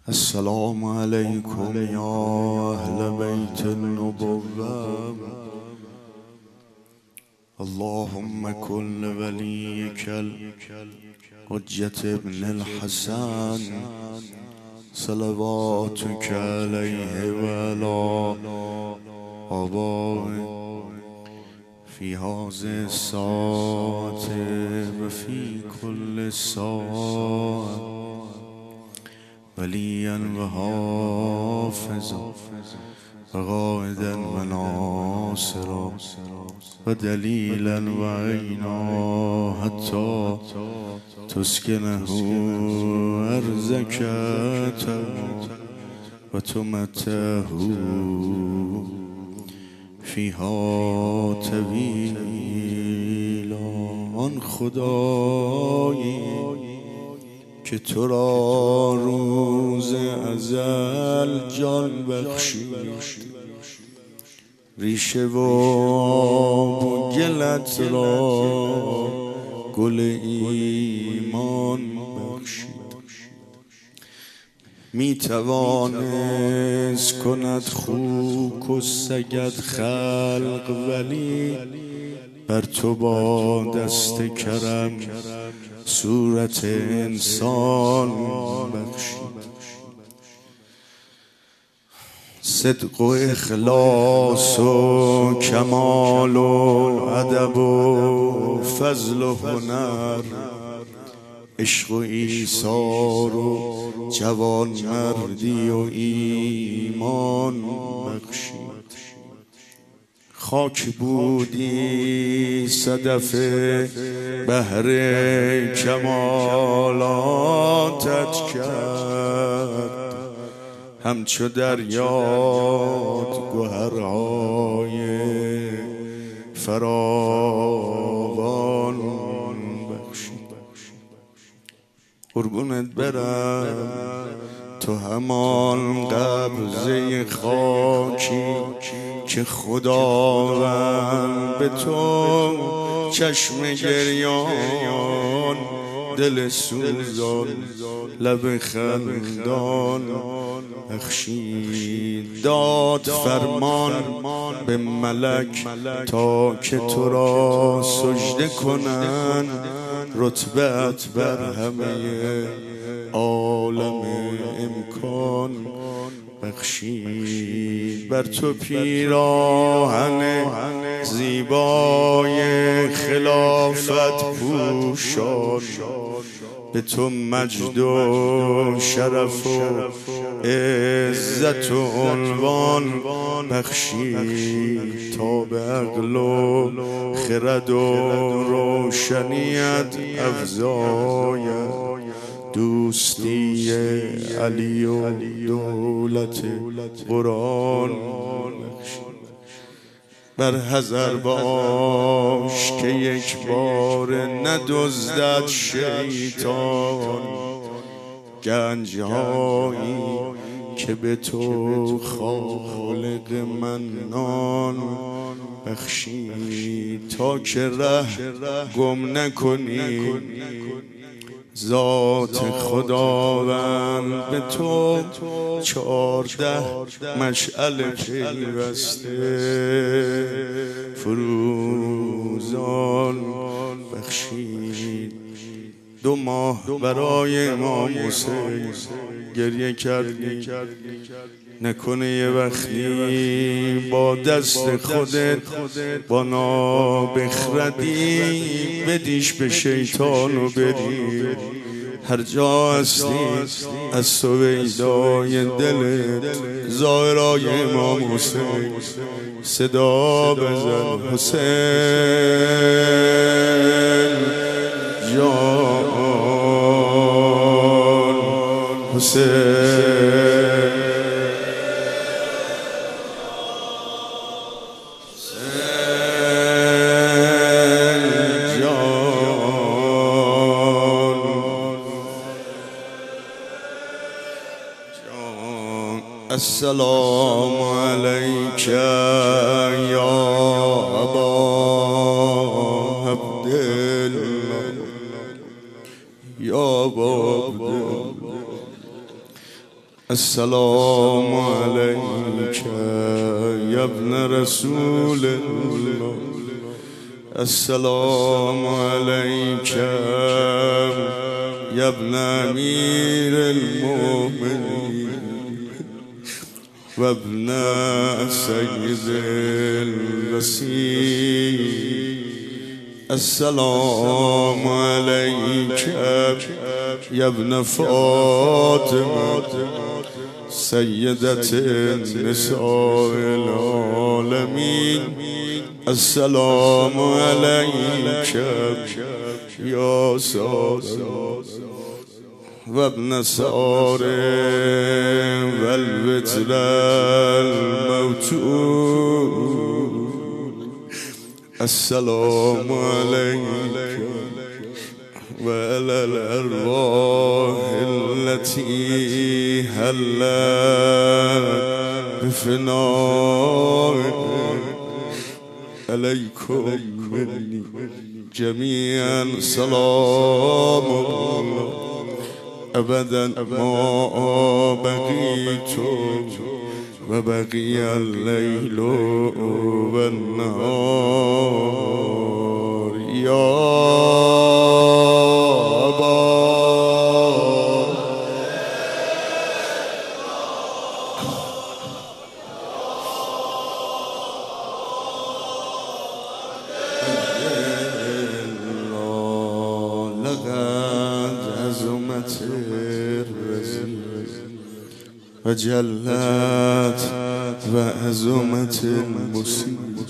السلام عليكم يا أهل بيت النبوة. اللهم كن لوليك الحجة ابن الحسن صلواتك عليه وعلى آبائه في هذه الساعة وفي كل ساعة وليا وحافظا وقائدا وناصرا ودليلا وعينا حتى تسكنه أرزك وتمتعه فيها طويلا. آن خدایی که تو را روز ازل جان بخشید، ریشه و آب و گلت را گل ایمان بخشید. می توانست کند خوک و سگد خلق، ولی بر تو با دست کرم صورت انسان بخشید. صدق و اخلاص و کمال و ادب و فضل و هنر، عشق و ایثار و جوانمردی و ایمان بخشید. خاک بودی صدف بحر کمالاتت کرد، همچو دریات گوهرهای فراوان بخشید. قربونت برم تو همان قبضه خاکی که خداوند به تو چشم گریان، دل سوزان، لب خندان بخشید. داد فرمان به ملک تا که تو را سجده کنند، رتبت بر همه عالم امکان بخشید. بر تو پیراهن زیبای خلافت پوشان، به تو مجد و شرف و عزت و عنوان بخشید، تا به عقل و خرد و روشنیت افزاید. دوستی علی و دولت قرآن بر حذر باش که یک بار ندزدد شیطان گنجهایی که به تو خالق منان بخشید، تا که ره گم نکنی ذات خداوند به تو 14 مشعل پیوسته فروزان بخشید. 2 ماه برای امام حسین گریه کردی، نکنه یه وقتی با دست خودت با نابخردی بدیش به شیطان و بری. هر جا هستی از سویدای دلت زائرای امام حسین صدا بزن: حسین جان، حسین السلام عليك يا أبا عبد الله یا باب السلام عليك يا ابن رسول الله. السلام عليك يا ابن أمير المؤمنين وابن سيد الوصي. السلام عليك يا ابن فاطمة سيدة النساء العالمين. السلام عليك يا سارة وابن سارة والوتر الموتور. السلام عليك وعلى الأرواح التي هلت بفنائك. عليكم مني جميعا سلام الله أبدا ما بقيت وبقي الليل والنهار. يا وجلت وعزمت المصيبة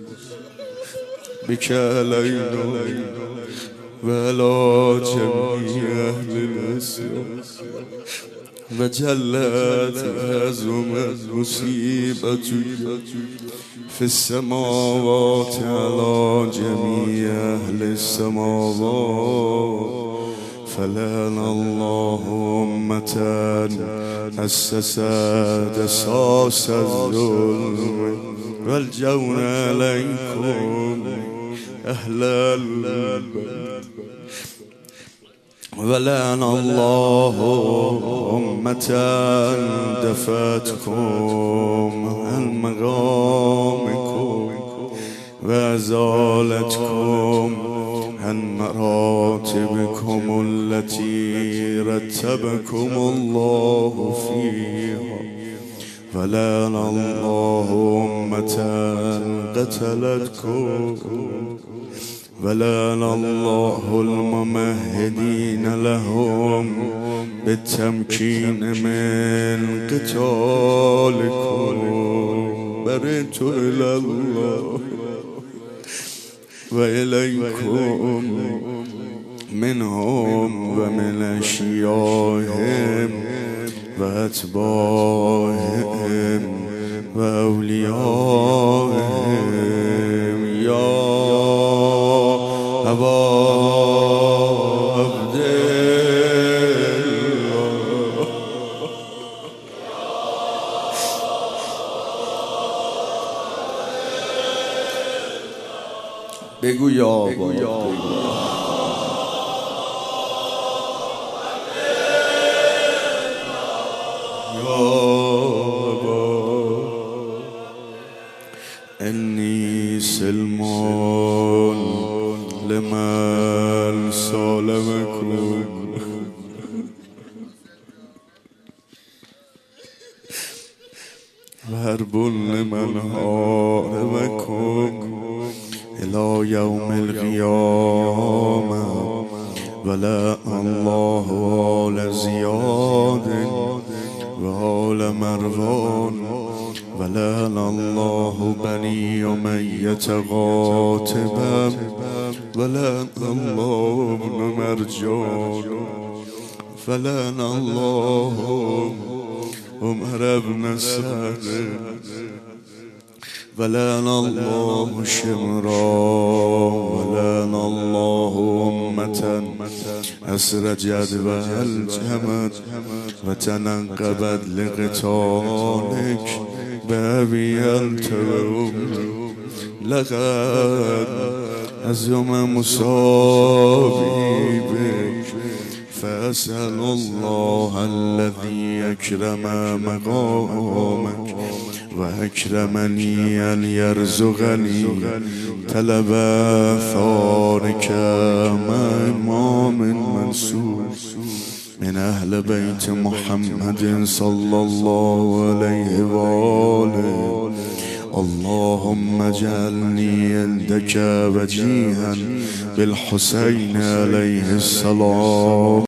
بك علينا وعلى جميع أهل الإسلام. وجلت وعزمت المصيبة في السماوات على جميع أهل السماوات. فلعن الله أمة أسست أساس الظلم والجور عليكم أهل البيت. ولعن الله أمة دفتكم عن مقامكم وأزالتكم عن مراتبكم التي رتبكم الله فيها. فلعن الله أمة قتلتكم. ولعن الله الممهدين لهم بالتمكين من قتالكم. برئت إلى الله وإليكم منهم ومن أشيائهم وأتباعهم وأوليائهم. يا أبا عبد الله بگو یا أبا إني سلمان لمن سالمكم. وحرب لمن حاربكم إلى يوم القيامة. ولعن الله آل زياد وآل مروان. ولعن الله بني أمية قاتبا. ولعن الله ابن مرجان. فلعن الله عمر بن سعد. ولعن الله شمرا. ولعن الله أمة أسرجت وألجمت وتنقبت لقتالك بأبي أنت وأمي. لقد أزم مصابي بك فأسأل الله الذي أكرم مقامك وأكرمني أن يرزقني طلب ثارك مع إمام منصور من أهل بيت محمد صلى الله عليه وآله. اللهم اجعلني عندك وجيها بالحسين عليه السلام.